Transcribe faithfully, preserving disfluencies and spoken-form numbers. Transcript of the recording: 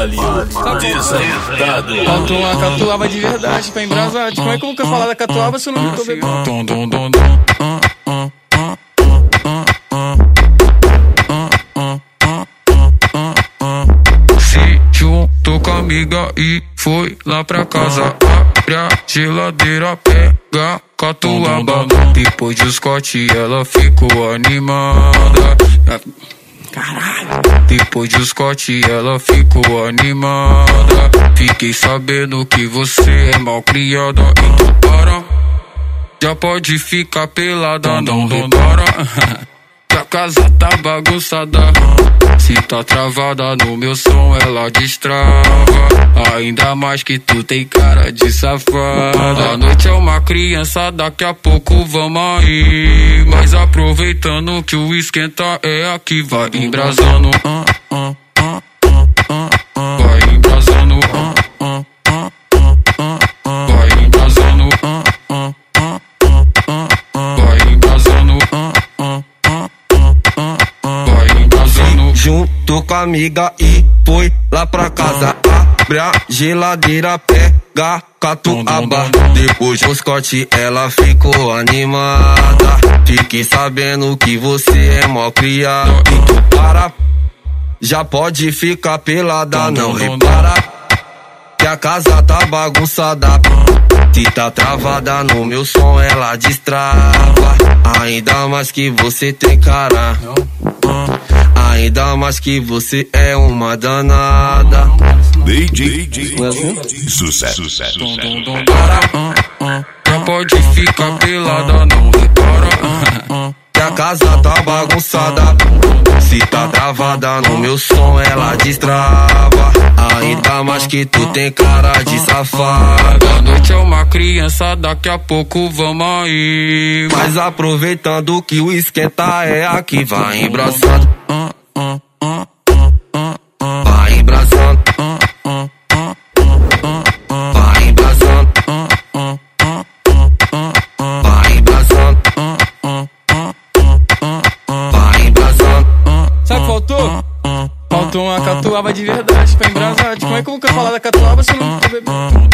Palio desandado. Faltou uma catuaba de verdade pra embrasar. Como é que eu nunca falar da catuaba se eu não tô bebendo? Dom, dom, dom, se juntou com a amiga e foi lá pra casa. Abre a geladeira, pega catuaba. Depois de Scott ela ficou animada. Caralho. Depois de Scott ela ficou animada. Fiquei sabendo que você é mal criada. Então para, já pode ficar pelada. Não repara que a casa tá bagunçada. Se tá travada no meu som ela destrava. Ainda mais que tu tem cara de safada. A noite é uma criança, daqui a pouco vamos aí. Mas aproveitando que o esquenta é aqui, vai embrasando. Vai embrasando. Vai embrasando. Vai embrasando. Vai embrasando. Junto com a amiga e foi lá pra casa. Abre a geladeira, pega catuaba. Depois do Scott ela ficou animada. Fiquei sabendo que você é mó criado. Então para, já pode ficar pelada. Não repara que a casa tá bagunçada. Se tá travada no meu som ela destrava. Ainda mais que você tem cara. Ainda mais que você é uma danada. D J, D J, sucesso, sucesso. Para, já pode ficar pelada, não repara que a casa tá bagunçada. Se tá travada no meu som ela destrava. Ainda mais que tu tem cara de safada. A noite é uma criança, daqui a pouco vamos aí. Mas aproveitando que o esquenta é aqui, vai embraçando. Vai embraçando. Vai embraçando. Vai embraçando. Vai embraçando. Sabe o que faltou? Faltou uma catuaba de verdade pra embrasar. Como é que eu nunca falar da catuaba se eu não tô bebendo?